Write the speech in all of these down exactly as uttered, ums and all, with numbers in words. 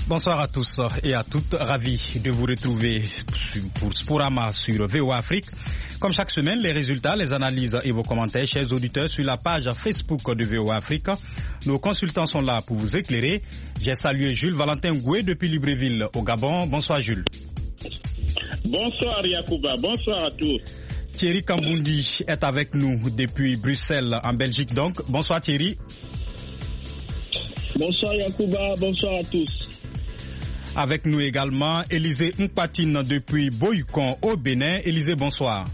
Bonsoir à tous et à toutes, ravi de vous retrouver pour Sporama sur V O A Afrique. Comme chaque semaine, les résultats, les analyses et vos commentaires, chers auditeurs, sur la page Facebook de V O A Afrique. Nos consultants sont là pour vous éclairer. J'ai salué Jules Valentin Goué depuis Libreville au Gabon. Bonsoir Jules. Bonsoir Yacouba, bonsoir à tous. Thierry Kambundi est avec nous depuis Bruxelles en Belgique donc. Bonsoir Thierry. Bonsoir Yacouba, bonsoir à tous. Avec nous également Élisée Mpatine depuis Boycon au Bénin. Élisée, bonsoir.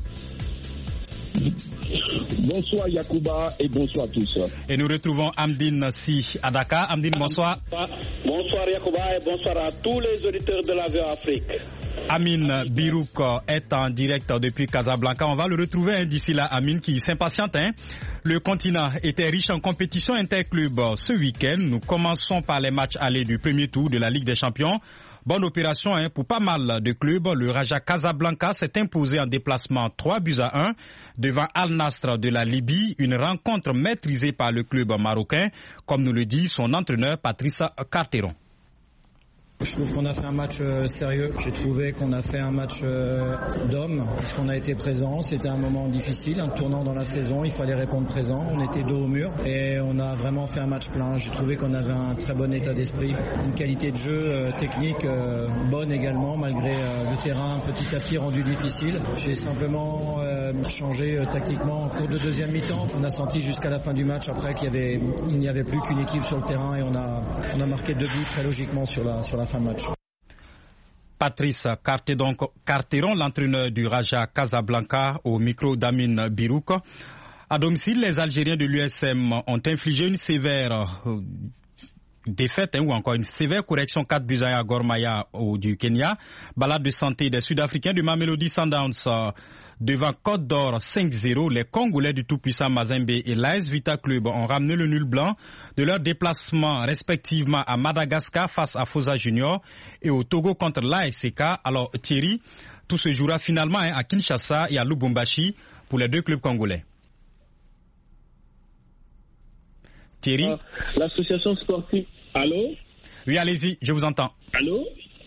Bonsoir Yacouba et bonsoir à tous. Et nous retrouvons Amdine Si à Dakar. Amdine, bonsoir. Bonsoir Yacouba et bonsoir à tous les auditeurs de la V O A Afrique. Amine Birouk est en direct depuis Casablanca. On va le retrouver hein, d'ici là, Amine, qui s'impatiente. Hein. Le continent était riche en compétition interclub ce week-end. Nous commençons par les matchs allés du premier tour de la Ligue des Champions. Bonne opération hein, pour pas mal de clubs. Le Raja Casablanca s'est imposé en déplacement trois buts à un devant Al Nasr de la Libye. Une rencontre maîtrisée par le club marocain, comme nous le dit son entraîneur Patrice Carteron. Je trouve qu'on a fait un match euh, sérieux. J'ai trouvé qu'on a fait un match euh, d'hommes, parce qu'on a été présent. C'était un moment difficile, un tournant dans la saison. Il fallait répondre présent. On était dos au mur et on a vraiment fait un match plein. J'ai trouvé qu'on avait un très bon état d'esprit, une qualité de jeu euh, technique euh, bonne également, malgré euh, le terrain petit à petit rendu difficile. J'ai simplement euh, changé euh, tactiquement en cours de deuxième mi-temps. On a senti jusqu'à la fin du match après qu'il y avait, il n'y avait plus qu'une équipe sur le terrain et on a, on a marqué deux buts très logiquement sur la, sur la fin de match. Patrice Carteron, l'entraîneur du Raja Casablanca, au micro d'Amine Birouk. À domicile, les Algériens de l'U S M ont infligé une sévère euh, défaite hein, ou encore une sévère correction quatre buts à Gor Mahia au du Kenya. Balade de santé des Sud-Africains du Mamelodi Sundowns euh, devant Côte d'Or cinq zéro. Les Congolais du tout-puissant Mazembe et l'A S Vita Club ont ramené le nul blanc de leur déplacement respectivement à Madagascar face à Fosa Junior et au Togo contre l'A S C K. Alors Thierry, tout se jouera finalement hein, à Kinshasa et à Lubumbashi pour les deux clubs congolais. Thierry euh, L'association sportive. Allô? Oui, allez-y, je vous entends. Allô?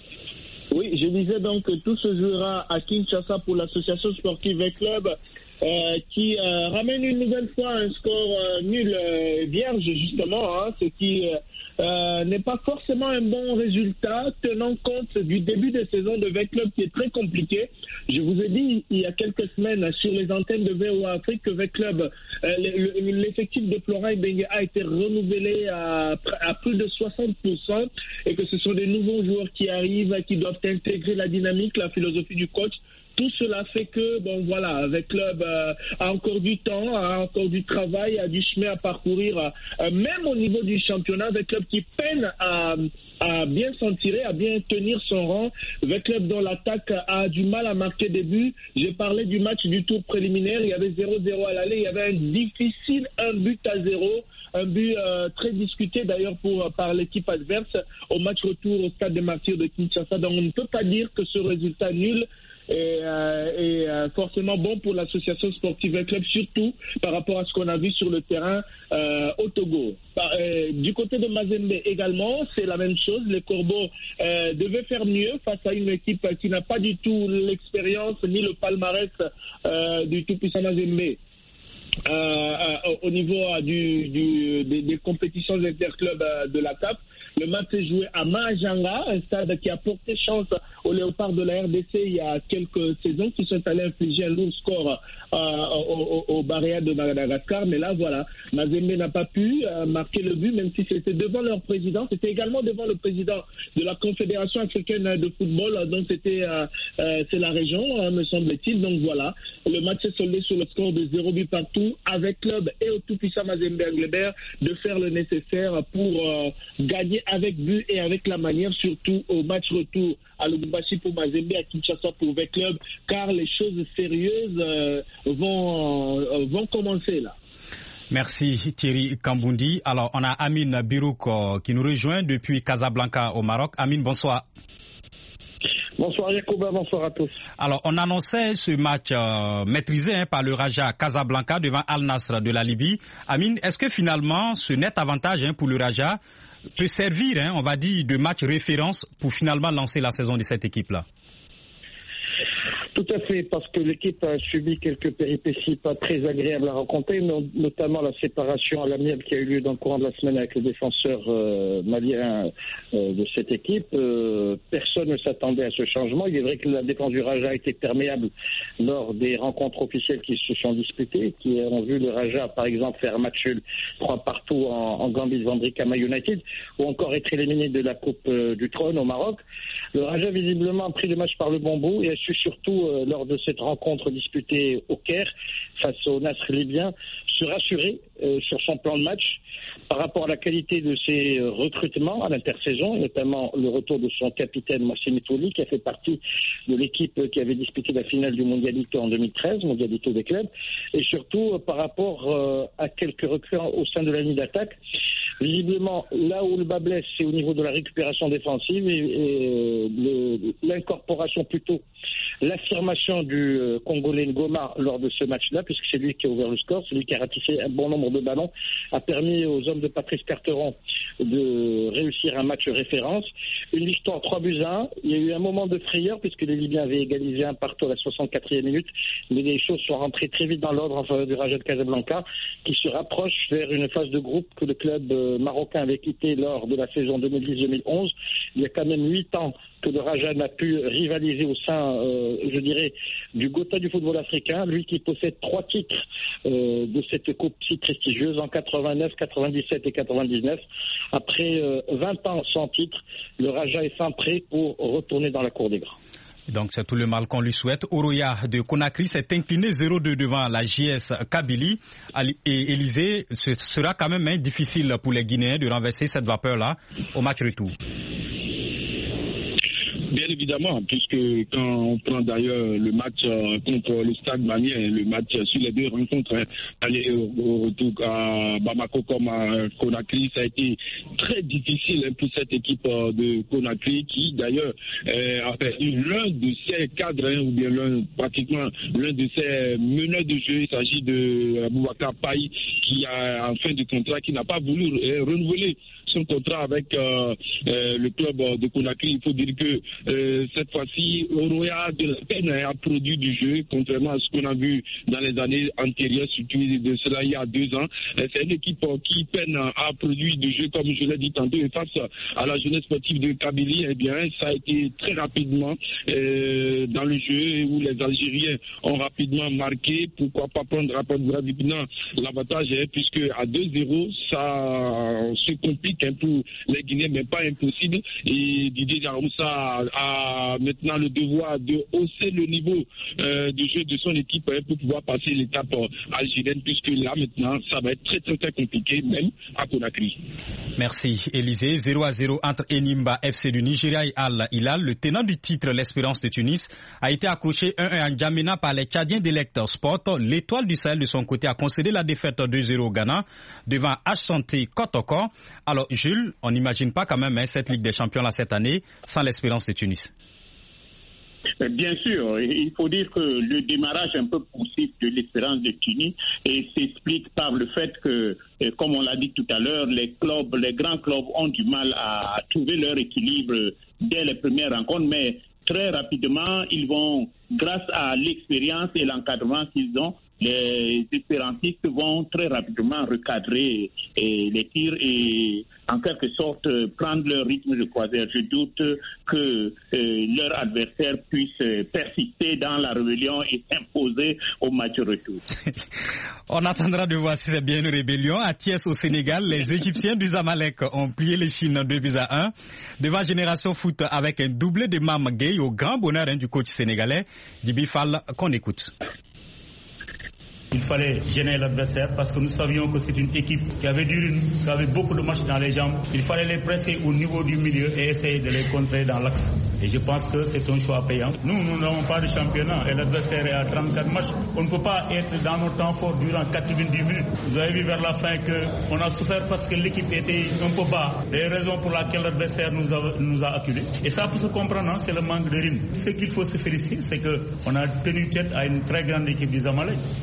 Oui, je disais donc que tout se jouera à Kinshasa pour l'association sportive et club euh, qui euh, ramène une nouvelle fois un score euh, nul euh, vierge justement, hein, ce qui euh, euh, n'est pas forcément un bon résultat tenant compte du début de saison de V Club qui est très compliqué. Je vous ai dit il y a quelques semaines sur les antennes de V O A Afrique que V Club, euh, l'effectif de Florent Ibenge a été renouvelé à, à plus de soixante pour cent et que ce sont des nouveaux joueurs qui arrivent, qui doivent intégrer la dynamique, la philosophie du coach. Tout cela fait que, bon voilà, V Club euh, a encore du temps, a encore du travail, a du chemin à parcourir, euh, même au niveau du championnat. V Club qui peine à, à bien s'en tirer, à bien tenir son rang. V Club dont l'attaque a du mal à marquer des buts. J'ai parlé du match du tour préliminaire, il y avait zéro zéro à l'aller, il y avait un difficile un but à zéro. Un but euh, très discuté d'ailleurs pour, par l'équipe adverse au match retour au stade des Martyrs de Kinshasa. Donc on ne peut pas dire que ce résultat nul est, euh, est euh, forcément bon pour l'association sportive et club, surtout par rapport à ce qu'on a vu sur le terrain euh, au Togo. Par, euh, du côté de Mazembe également, c'est la même chose. Les Corbeaux euh, devaient faire mieux face à une équipe qui n'a pas du tout l'expérience ni le palmarès euh, du tout-puissant Mazembe. Euh, euh, au niveau euh, du, du, des, des compétitions interclubs euh, de la C A F. Le match s'est joué à Mahajanga, un stade qui a porté chance aux Léopards de la R D C il y a quelques saisons, qui sont allés infliger un lourd score euh, aux, aux Barrières de Madagascar. Mais là, voilà, Mazembe n'a pas pu euh, marquer le but, même si c'était devant leur président. C'était également devant le président de la Confédération africaine de football, donc c'était euh, euh, c'est la région, hein, me semble-t-il. Donc voilà, le match s'est soldé sur le score de zéro but partout, avec club et au tout-puissant Mazembe Anglebert de faire le nécessaire pour euh, gagner avec but et avec la manière, surtout au match retour à Lubumbashi pour Mazembe, à Kinshasa pour V Club, car les choses sérieuses euh, vont, euh, vont commencer là. Merci Thierry Kambundi. Alors on a Amine Birouk euh, qui nous rejoint depuis Casablanca au Maroc. Amine, bonsoir. Bonsoir Yacouba, bonsoir à tous. Alors, on annonçait ce match euh, maîtrisé hein, par le Raja Casablanca devant Al Nasr de la Libye. Amine, est-ce que finalement, ce net avantage hein, pour le Raja peut servir, hein, on va dire, de match référence pour finalement lancer la saison de cette équipe-là. Tout à fait, parce que l'équipe a subi quelques péripéties pas très agréables à rencontrer, notamment la séparation à l'amiable qui a eu lieu dans le courant de la semaine avec le défenseur euh, malien euh, de cette équipe. Euh, personne ne s'attendait à ce changement. Il est vrai que la défense du Raja a été perméable lors des rencontres officielles qui se sont disputées, qui ont vu le Raja, par exemple, faire un match nul trois partout en, en Gambie devant Brikama United, ou encore être éliminé de la Coupe euh, du Trône au Maroc. Le Raja, visiblement, a pris le match par le bon bout et a su surtout Euh, lors de cette rencontre disputée au Caire face au Nasr libyen, se rassurer euh, sur son plan de match par rapport à la qualité de ses euh, recrutements à l'intersaison, notamment le retour de son capitaine Massimi Touli, qui a fait partie de l'équipe qui avait disputé la finale du Mondialito en deux mille treize, Mondialito des clubs, et surtout euh, par rapport euh, à quelques recrues au sein de la ligne d'attaque. Visiblement, là où le bas blesse, c'est au niveau de la récupération défensive et, et le, l'incorporation plutôt, l'affirmation du euh, Congolais Ngoma lors de ce match-là, puisque c'est lui qui a ouvert le score, c'est lui qui a ratissé un bon nombre de ballons, a permis aux hommes de Patrice Carteron de réussir un match référence. Une victoire trois buts à un. Il y a eu un moment de frayeur, puisque les Libyens avaient égalisé un partout à la soixante-quatrième minute, mais les choses sont rentrées très vite dans l'ordre en faveur du Raja de Casablanca, qui se rapproche vers une phase de groupe que le club euh, marocain avait quitté lors de la saison deux mille dix deux mille onze. Il y a quand même huit ans que le Raja n'a pu rivaliser au sein, euh, je dirais, du Gotha du football africain, lui qui possède trois titres euh, de cette coupe si prestigieuse en quatre-vingt-neuf, quatre-vingt-dix-sept et quatre-vingt-dix-neuf. Après euh, vingt ans sans titre, le Raja est fin prêt pour retourner dans la cour des grands. Donc c'est tout le mal qu'on lui souhaite. Oroya de Conakry s'est incliné zéro deux devant la J S Kabylie. Et Élysée, ce sera quand même hein, difficile pour les Guinéens de renverser cette vapeur-là au match retour. Bien évidemment, puisque quand on prend d'ailleurs le match euh, contre le Stade Malien, le match sur les deux rencontres, hein, aller au, au retour à Bamako comme à Conakry, ça a été très difficile hein, pour cette équipe euh, de Conakry qui d'ailleurs euh, a perdu l'un de ses cadres, hein, ou bien l'un, pratiquement l'un de ses meneurs de jeu. Il s'agit de Boubacar Paye qui a en fin de contrat, qui n'a pas voulu euh, renouveler son contrat avec euh, euh, le club de Conakry. Il faut dire que euh, cette fois-ci, Oroya de la peine a produit du jeu, contrairement à ce qu'on a vu dans les années antérieures, surtout de cela il y a deux ans. Euh, c'est une équipe euh, qui peine à produire du jeu, comme je l'ai dit tantôt, et face à la jeunesse sportive de Kabylie, eh bien, ça a été très rapidement euh, dans le jeu où les Algériens ont rapidement marqué. Pourquoi pas prendre rapidement l'avantage, hein, puisque à deux zéro, ça se complique pour les Guinéens, mais pas impossible. Et Didier Daroussa a, a maintenant le devoir de hausser le niveau euh, du jeu de son équipe hein, pour pouvoir passer l'étape euh, algérienne, puisque là maintenant ça va être très très très compliqué, même à Conakry. Merci Élysée. zéro à zéro entre Enimba F C du Nigeria et Al Hilal. Le tenant du titre, l'Espérance de Tunis, a été accroché un un en N'Djamena par les Tchadiens d'Elect Sport. L'Étoile du Sahel de son côté a concédé la défaite deux zéro au Ghana devant H Santé Kotoko. Alors Jules, on n'imagine pas quand même hein, cette Ligue des Champions là cette année sans l'Espérance de Tunis. Bien sûr, il faut dire que le démarrage un peu poussif de l'Espérance de Tunis et s'explique par le fait que, comme on l'a dit tout à l'heure, les clubs, les grands clubs ont du mal à trouver leur équilibre dès les premières rencontres, mais très rapidement, ils vont, grâce à l'expérience et l'encadrement qu'ils ont, les espérantistes vont très rapidement recadrer et les tirs et en quelque sorte prendre leur rythme de croisière. Je doute que euh, leur adversaire puisse persister dans la rébellion et s'imposer au match retour. On attendra de voir si c'est bien une rébellion. À Thiès au Sénégal, les Égyptiens du Zamalek ont plié les Chines deux buts à un devant Génération Foot avec un doublé de Mam Gueye au grand bonheur hein, du coach sénégalais Djibi Fall qu'on écoute. Il fallait gêner l'adversaire parce que nous savions que c'est une équipe qui avait du rythme, qui avait beaucoup de matchs dans les jambes. Il fallait les presser au niveau du milieu et essayer de les contrer dans l'axe. Et je pense que c'est un choix payant. Nous, nous n'avons pas de championnat et l'adversaire est à trente-quatre matchs. On ne peut pas être dans nos temps forts durant quatre-vingt-dix minutes. Vous avez vu vers la fin qu'on a souffert parce que l'équipe était un peu bas. Les raisons pour lesquelles l'adversaire nous a, nous a acculés. Et ça peut se comprendre, hein, c'est le manque de rythme. Ce qu'il faut se féliciter, c'est qu'on a tenu tête à une très grande équipe du Zamalek. On a gagné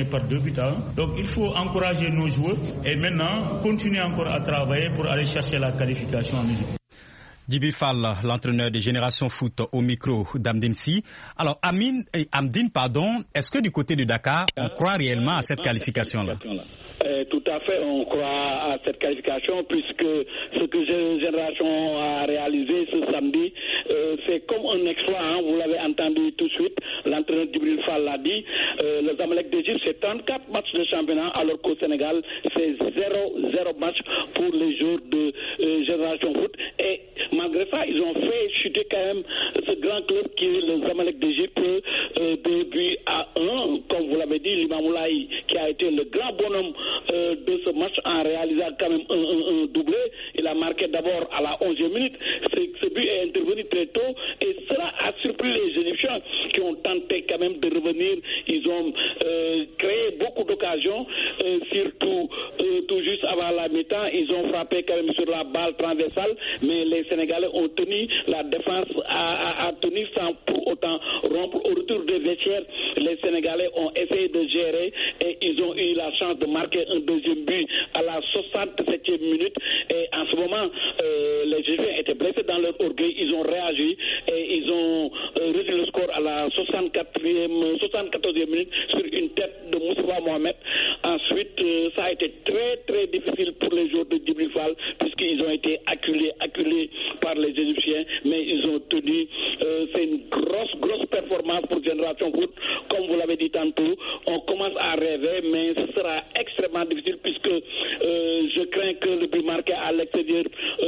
gagné par deux buts à un. Donc il faut encourager nos joueurs et maintenant continuer encore à travailler pour aller chercher la qualification en Égypte. Djibi Fall, l'entraîneur de Génération Foot au micro d'Amdine Si. Alors Amine, eh, Amdine, pardon, est-ce que du côté de Dakar, on croit réellement à cette qualification-là? Euh, tout à fait, on croit à cette qualification puisque ce que Génération a réalisé ce samedi, euh, c'est comme un exploit, hein, vous l'avez entendu tout de suite, l'entraîneur Djibril Fall l'a dit, euh, le Zamalek d'Égypte c'est trente-quatre matchs de championnat alors qu'au Sénégal c'est zéro match pour les joueurs de euh, Génération Foot et malgré ça ils ont fait chuter quand même ce grand club qui est le Zamalek d'Égypte euh, deux buts à un, comme vous l'avez dit, Limamoulaye qui a été le grand bonhomme Euh, de ce match en réalisant quand même un, un, un doublé. Il a marqué d'abord à la onzième minute. Ce, ce but est intervenu très tôt et cela a surpris les Égyptiens qui ont tenté quand même de revenir. Ils ont euh, créé beaucoup d'occasions, euh, surtout euh, tout juste avant la mi-temps. Ils ont frappé quand même sur la balle transversale, mais les Sénégalais ont tenu, la défense a, a, a tenu sans pour autant rompre. Au retour des vestiaires, les Sénégalais ont essayé de gérer et ils ont eu la chance de marquer un deuxième but à la soixante-septième minute et en ce moment euh, les Égyptiens étaient blessés dans leur orgueil, ils ont réagi et ils ont euh, réduit le score à la soixante-quatrième, soixante-quatorzième minute sur une tête de Moustapha Mohamed. Ensuite euh, ça a été très très difficile pour les joueurs de Djibril Fall puisqu'ils ont été acculés, acculés par les Égyptiens, mais ils ont tenu. Euh, c'est une grosse grosse performance pour Génération Foot, comme vous l'avez dit tantôt. On commence à rêver, mais ce sera extrêmement difficile puisque euh, je crains que le but marqué à l'extérieur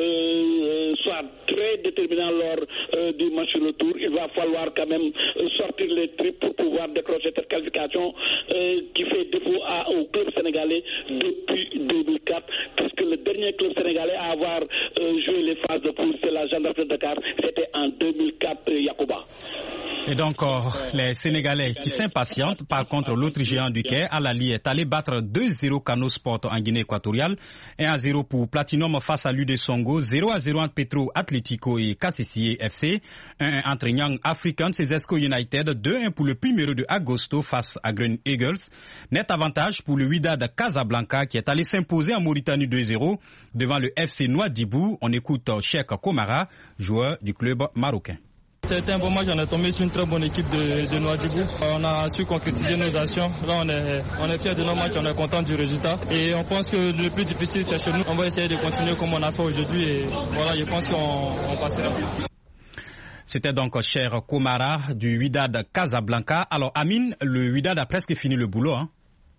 euh, soit très déterminant lors euh, du match retour. Il va falloir quand même sortir les tripes pour pouvoir décrocher cette qualification euh, qui fait défaut à, au club sénégalais depuis deux mille quatre, puisque le dernier club sénégalais à avoir euh, joué les phases de poule, c'est la Gendarmerie de Dakar, c'était en deux mille quatre, Yacouba. Et donc, euh, les Sénégalais qui s'impatientent, par contre, l'autre géant du Caire, Al-Ali, est allé battre deux zéro Kano Sport en Guinée équatoriale, un à zéro pour Platinum face à l'U D Songo, zéro à zéro entre Petro Atlético et Kassisi F C, un un entre Young Africans et Zesco United, deux un pour le Primero de Agosto face à Green Eagles. Net avantage pour le Wydad Casablanca qui est allé s'imposer en Mauritanie deux zéro devant le F C Nouadhibou. On écoute Cheikh Komara, joueur du club marocain. C'était un bon match, on est tombé sur une très bonne équipe de, de Nouadhibou. On a su concrétiser nos actions. Là, on est, on est fiers de nos matchs, on est content du résultat. Et on pense que le plus difficile, c'est chez nous. On va essayer de continuer comme on a fait aujourd'hui. Et voilà, je pense qu'on on passera. C'était donc cher Komara du Wydad Casablanca. Alors, Amine, le Wydad a presque fini le boulot, hein?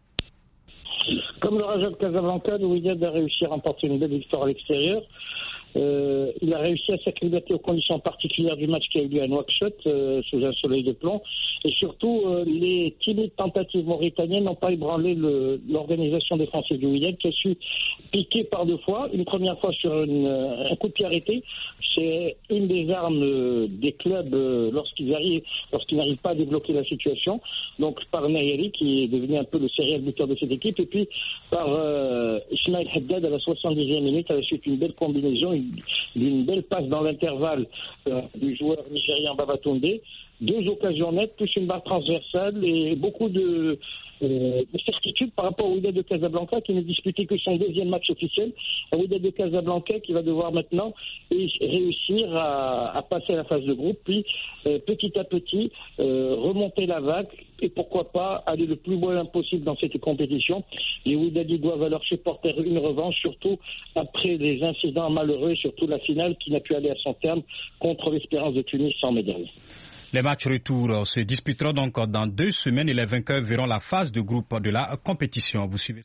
Comme le Raja de Casablanca, le Wydad a réussi à remporter une belle victoire à l'extérieur. Euh, il a réussi à s'acclimater aux conditions particulières du match qui a eu lieu à Nouakchott, euh, sous un soleil de plomb. Et surtout, euh, les timides tentatives mauritaniennes n'ont pas ébranlé le, l'organisation défensive du Wydad qui a su piquer par deux fois. Une première fois sur une, un coup de pied arrêté. C'est une des armes euh, des clubs euh, lorsqu'ils arrivent, lorsqu'ils n'arrivent pas à débloquer la situation. Donc par Nayeri qui est devenu un peu le serial buteur de cette équipe. Et puis par euh, Ismail Haddad à la soixante-dixième minute à la suite d'une belle combinaison, d'une belle passe dans l'intervalle euh, du joueur nigérian Babatunde. Deux occasions nettes, plus une barre transversale et beaucoup de, euh, de certitude par rapport au Wydad de Casablanca qui ne disputait que son deuxième match officiel. Un Wydad de Casablanca qui va devoir maintenant réussir à, à passer à la phase de groupe, puis euh, petit à petit euh, remonter la vague et pourquoi pas aller le plus loin possible dans cette compétition. Les Wydadis doivent à leurs supporters une revanche, surtout après les incidents malheureux, surtout la finale qui n'a pu aller à son terme contre l'Espérance de Tunis sans médaille. Les matchs retour se disputeront donc dans deux semaines et les vainqueurs verront la phase de groupe de la compétition. Vous suivez.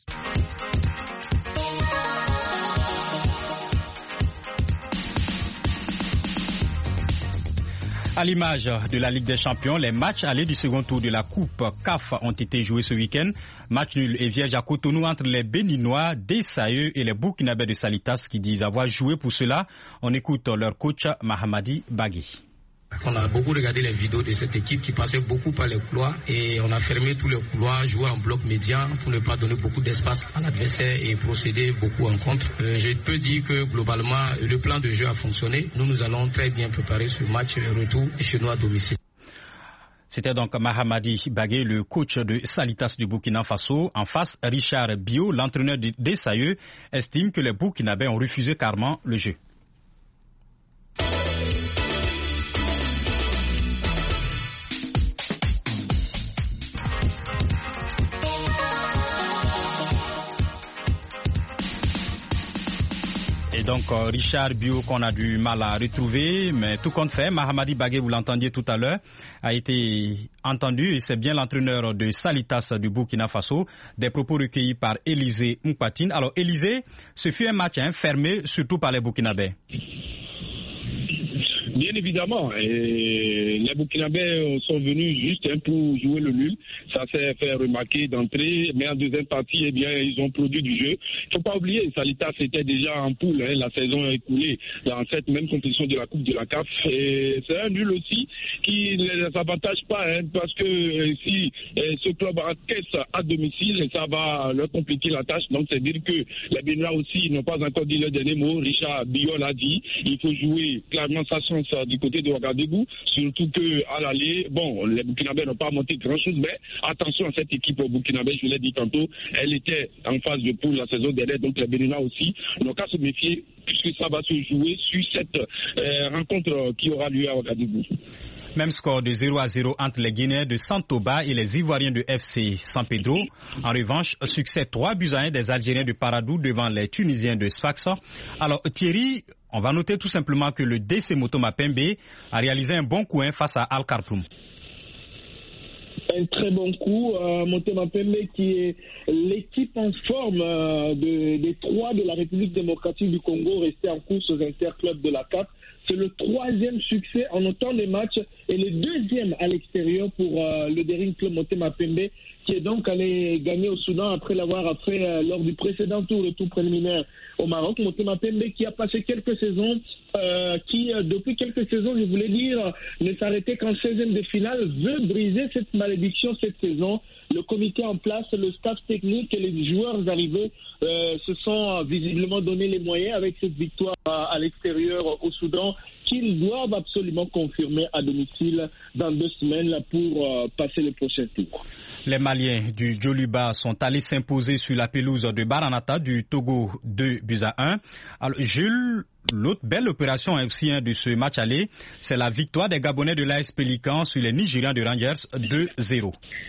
À l'image de la Ligue des Champions, les matchs allés du second tour de la Coupe C A F ont été joués ce week-end. Match nul et vierge à Cotonou entre les Béninois d'Essaïeux et les Burkinabés de Salitas qui disent avoir joué pour cela. On écoute leur coach Mahamadi Bagui. On a beaucoup regardé les vidéos de cette équipe qui passait beaucoup par les couloirs et on a fermé tous les couloirs, joué en bloc médian pour ne pas donner beaucoup d'espace à l'adversaire et procéder beaucoup en contre. Euh, je peux dire que globalement le plan de jeu a fonctionné. Nous nous allons très bien préparer ce match retour chez nous à domicile. C'était donc Mahamadi Bagué, le coach de Salitas du Burkina Faso. En face, Richard Bio, l'entraîneur des Sailleux, estime que les Burkinabés ont refusé carrément le jeu. Et donc Richard Bio qu'on a du mal à retrouver, mais tout compte fait, Mahamadi Bagué, vous l'entendiez tout à l'heure, a été entendu et c'est bien l'entraîneur de Salitas du Burkina Faso, des propos recueillis par Élisée Mpatine. Alors Élisée, ce fut un match hein, fermé surtout par les Burkinabés. Bien évidemment, et les Burkinabés sont venus juste hein, pour jouer le nul. Ça s'est fait remarquer d'entrée, mais en deuxième partie, eh bien, ils ont produit du jeu. Il ne faut pas oublier, Salitas était déjà en poule, hein, la saison écoulée dans cette même compétition de la Coupe de la C A F. Et c'est un nul aussi qui ne les avantage pas, hein, parce que euh, si euh, ce club encaisse à domicile, ça va leur compliquer la tâche. Donc c'est dire que les Béninois aussi n'ont pas encore dit le dernier mot. Richard Biol a dit, il faut jouer clairement sa chance du côté de Ouagadougou, surtout qu'à l'aller, bon, les Burkinabés n'ont pas monté grand-chose, mais attention à cette équipe burkinabé, je l'ai dit tantôt, elle était en phase de poule la saison dernière, donc les Béninois aussi n'ont qu'à se méfier, puisque ça va se jouer sur cette euh, rencontre qui aura lieu à Ouagadougou. Même score de zéro à zéro entre les Guinéens de Santoba et les Ivoiriens de F C San Pedro. En revanche, succès trois buts à un des Algériens de Paradou devant les Tunisiens de Sfaxa. Alors Thierry, on va noter tout simplement que le D C Motema Pembe a réalisé un bon coup hein, face à Al Khartoum. Un très bon coup, euh, Motema Pembe qui est l'équipe en forme euh, de, des trois de la République démocratique du Congo restés en course aux interclubs de la C A F. C'est le troisième succès en autant de matchs et le deuxième à l'extérieur pour euh, le Daring Club Motema Pembe qui est donc allé gagner au Soudan après l'avoir fait euh, lors du précédent tour, le tour préliminaire au Maroc. Motema Pembe qui a passé quelques saisons, euh, qui euh, depuis quelques saisons, je voulais dire, ne s'arrêtait qu'en seizième de finale, veut briser cette malédiction cette saison. Le comité en place, le staff technique et les joueurs arrivés euh, se sont visiblement donné les moyens avec cette victoire à, à l'extérieur au Soudan qu'ils doivent absolument confirmer à domicile dans deux semaines pour euh, passer le prochain tour. Les Maliens du Djoliba sont allés s'imposer sur la pelouse de Baranata du Togo deux buts à un. Alors Jules, l'autre belle opération aussi hein, de ce match aller, c'est la victoire des Gabonais de l'A S Pélican sur les Nigérians de Rangers deux zéro.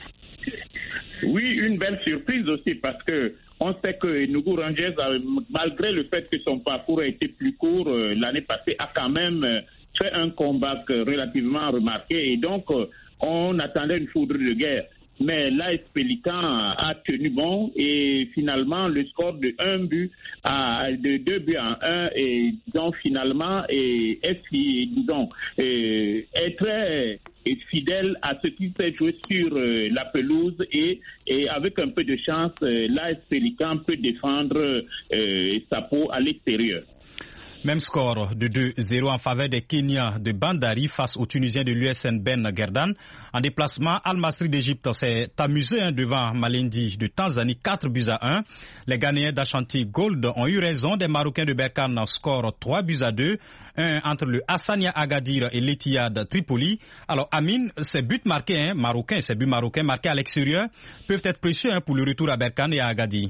Oui, une belle surprise aussi parce que on sait que Enugu Rangers, malgré le fait que son parcours a été plus court euh, l'année passée, a quand même euh, fait un comeback relativement remarqué et donc euh, on attendait une foudre de guerre. Mais l'A S Pélican a tenu bon et finalement le score de un but à de deux buts à un et donc finalement et est disons est, est très est fidèle à ce qui s'est joué sur euh, la pelouse et, et avec un peu de chance euh, l'A S Pélican peut défendre euh, sa peau à l'extérieur. Même score de deux zéro en faveur des Kenyans de Bandari face aux Tunisiens de l'U S N Ben Gerdan. En déplacement, Al Masry d'Égypte s'est amusé hein, devant Malindi de Tanzanie, quatre buts à un. Les Ghanéens d'Ashanti Gold ont eu raison des Marocains de Berkane, score trois buts à deux. Un entre le Hassania Agadir et l'Etihad Tripoli. Alors Amine, ces buts marqués, hein, marocains, ces buts marocains marqués à l'extérieur peuvent être précieux hein, pour le retour à Berkane et à Agadir.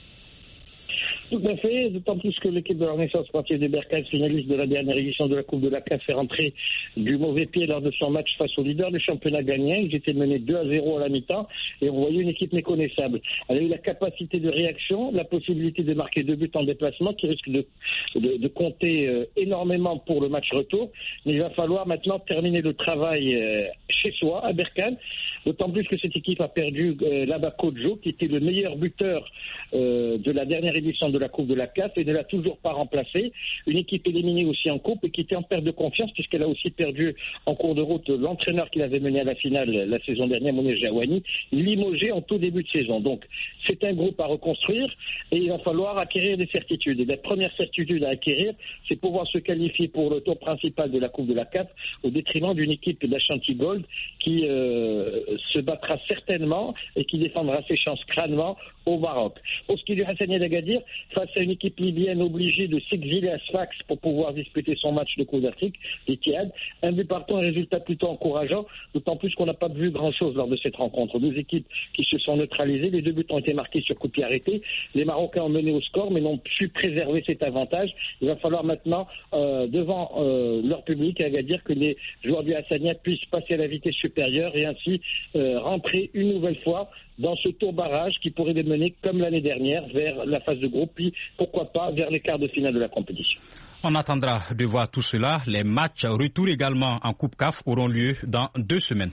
Tout à fait, d'autant plus que l'équipe de la Renaissance sportive de Berkane, finaliste de la dernière édition de la Coupe de la C A F, est rentrée du mauvais pied lors de son match face au leader du championnat ghanéen. Ils étaient menés deux à zéro à la mi-temps et on voyait une équipe méconnaissable. Elle a eu la capacité de réaction, la possibilité de marquer deux buts en déplacement qui risquent de, de, de compter euh, énormément pour le match retour. Mais il va falloir maintenant terminer le travail euh, chez soi, à Berkane, d'autant plus que cette équipe a perdu euh, Labako Joe, qui était le meilleur buteur euh, de la dernière édition de la Coupe de la C A F et ne l'a toujours pas remplacé. Une équipe éliminée aussi en Coupe et qui était en perte de confiance puisqu'elle a aussi perdu en cours de route l'entraîneur qui l'avait mené à la finale la saison dernière, Moné Jawani, limogé en tout début de saison. Donc c'est un groupe à reconstruire et il va falloir acquérir des certitudes. Et la première certitude à acquérir, c'est pouvoir se qualifier pour le tour principal de la Coupe de la C A F au détriment d'une équipe d'Ashanti Gold qui euh, se battra certainement et qui défendra ses chances crânement au Maroc. Pour ce qui est du Hassania d'Agadir, face à une équipe libyenne obligée de s'exiler à Sfax pour pouvoir disputer son match de Coupe d'Afrique, l'Etihad. Un but partout, un résultat plutôt encourageant, d'autant plus qu'on n'a pas vu grand-chose lors de cette rencontre. Deux équipes qui se sont neutralisées, les deux buts ont été marqués sur coup de pied arrêté. Les Marocains ont mené au score, mais n'ont pu préserver cet avantage. Il va falloir maintenant, euh, devant euh, leur public, Agadir, que les joueurs du Hassania puissent passer à la vitesse supérieure et ainsi euh, rentrer une nouvelle fois dans ce tour barrage qui pourrait les mener, comme l'année dernière, vers la phase de groupe, puis pourquoi pas vers les quarts de finale de la compétition. On attendra de voir tout cela. Les matchs retour également en Coupe C A F auront lieu dans deux semaines.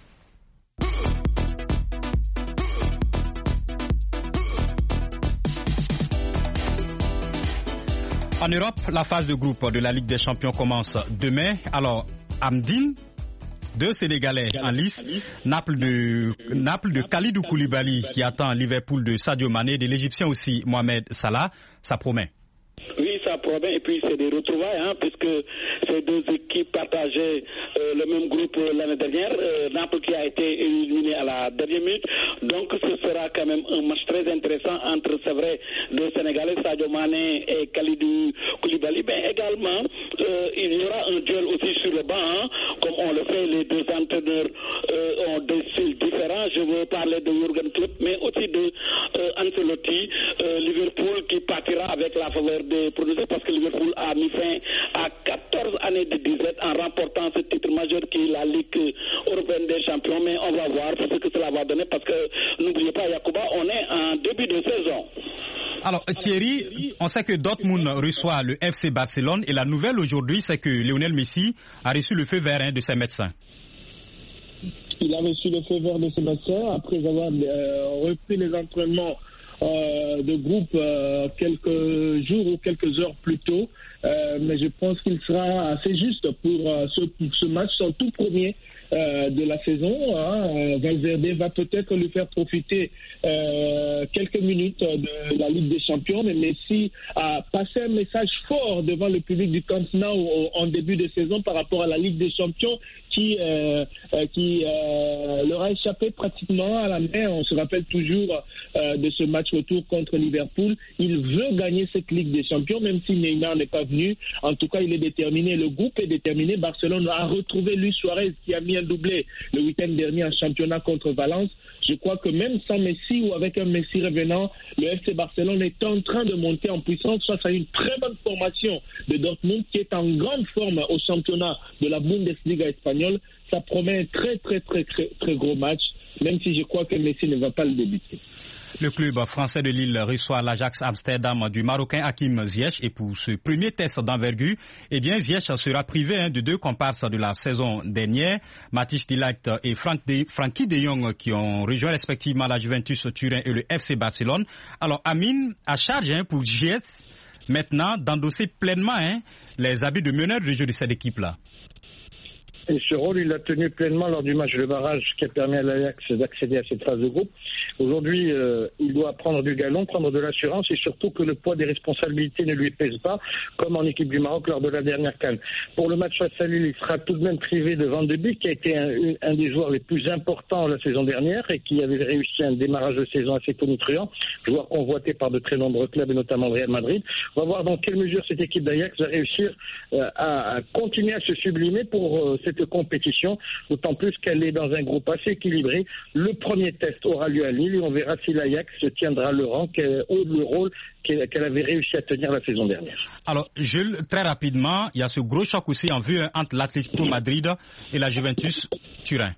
En Europe, la phase de groupe de la Ligue des Champions commence demain. Alors, Amdine, deux Sénégalais en lice, Naples de, Naples de Khalidou Koulibaly qui attend Liverpool de Sadio Mané, de l'Égyptien aussi Mohamed Salah, ça promet. Oui, ça promet, et puis c'est des retrouvailles, hein, puisque ces deux équipes partageaient euh, le même groupe euh, l'année dernière, euh, Naples qui a été éliminé à la dernière minute, donc ce sera quand même un match très intéressant entre, c'est vrai, deux Sénégalais, Sadio Mané et Khalidou Koulibaly, mais également euh, il y aura un duel aussi sur le banc, hein, comme on le fait, les deux entraîneurs euh, ont des styles différents, je veux parler de Jürgen Klopp, mais aussi de euh, Ancelotti, euh, Liverpool qui partira avec la faveur des pronostics parce que Liverpool a mis fin à quatorze années de disette en remportant ce titre majeur qui est la Ligue européenne des champions, mais on va voir ce que cela va donner parce que n'oubliez pas Yacouba, on est en début de saison. Alors Thierry, on sait que Dortmund reçoit le F C Barcelone et la nouvelle aujourd'hui c'est que Lionel Messi a reçu le feu vert hein, de ses médecins. Il a reçu le feu vert de ses médecins après avoir euh, repris les entraînements Euh, de groupe euh, quelques jours ou quelques heures plus tôt, euh, mais je pense qu'il sera assez juste pour, euh, ce, pour ce match, son tout premier euh, de la saison. Hein. Valverde va peut-être lui faire profiter euh, quelques minutes de la Ligue des Champions, mais Messi a passé un message fort devant le public du Camp Nou en début de saison par rapport à la Ligue des Champions qui, euh, qui euh, leur a échappé pratiquement à la main. On se rappelle toujours euh, de ce match retour contre Liverpool. Il veut gagner cette Ligue des Champions, même si Neymar n'est pas venu. En tout cas, il est déterminé. Le groupe est déterminé. Barcelone a retrouvé Luis Suarez qui a mis un doublé le week-end dernier en championnat contre Valence. Je crois que même sans Messi ou avec un Messi revenant, le F C Barcelone est en train de monter en puissance face à une très bonne formation de Dortmund qui est en grande forme au championnat de la Bundesliga espagnole. Ça promet un très très très très, très gros match, même si je crois que Messi ne va pas le débuter. Le club français de Lille reçoit l'Ajax Amsterdam du Marocain Hakim Ziyech et pour ce premier test d'envergure, eh bien Ziyech sera privé hein, de deux comparses de la saison dernière, Matthijs de Ligt et Frank de, Frankie de Jong qui ont rejoint respectivement la Juventus Turin et le F C Barcelone. Alors Amine a charge hein, pour Ziyech maintenant d'endosser pleinement hein, les habits de meneur de jeu de cette équipe-là. Et ce rôle, il l'a tenu pleinement lors du match de barrage qui a permis à l'Ajax d'accéder à cette phase de groupe. Aujourd'hui, euh, il doit prendre du galon, prendre de l'assurance et surtout que le poids des responsabilités ne lui pèse pas, comme en équipe du Maroc lors de la dernière C A N. Pour le match face à Lille, il sera tout de même privé de Van de Beek, qui a été un, un des joueurs les plus importants la saison dernière et qui avait réussi un démarrage de saison assez tonitruant, joueur convoité par de très nombreux clubs et notamment le Real Madrid. On va voir dans quelle mesure cette équipe d'Ajax va réussir euh, à, à continuer à se sublimer pour euh, cette compétition, d'autant plus qu'elle est dans un groupe assez équilibré. Le premier test aura lieu à Lille et on verra si l'Ajax tiendra le rang, le rôle qu'elle avait réussi à tenir la saison dernière. Alors, Jules, très rapidement, il y a ce gros choc aussi en vue entre l'Atlético Madrid et la Juventus Turin.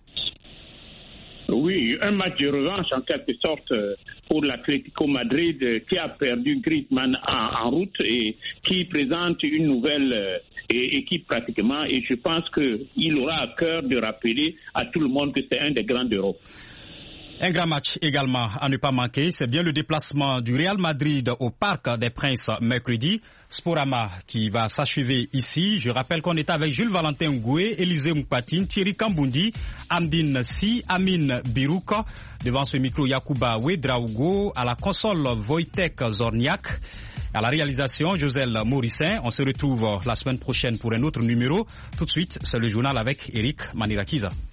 Oui, un match de revanche en quelque sorte pour l'Atlético Madrid qui a perdu Griezmann en, en route et qui présente une nouvelle équipe pratiquement, et je pense qu'il aura à cœur de rappeler à tout le monde que c'est un des grands d'Europe. Un grand match également à ne pas manquer, c'est bien le déplacement du Real Madrid au Parc des Princes mercredi. Sporama qui va s'achever ici. Je rappelle qu'on est avec Jules Valentin Ngoué, Élisée Moukpatine, Thierry Kambundi, Amdine Si, Amine Birouk. Devant ce micro, Yacouba Ouedraogo, à la console Wojtek Zorniak. À la réalisation, Joselle Morissin. On se retrouve la semaine prochaine pour un autre numéro. Tout de suite, c'est le journal avec Eric Manirakiza.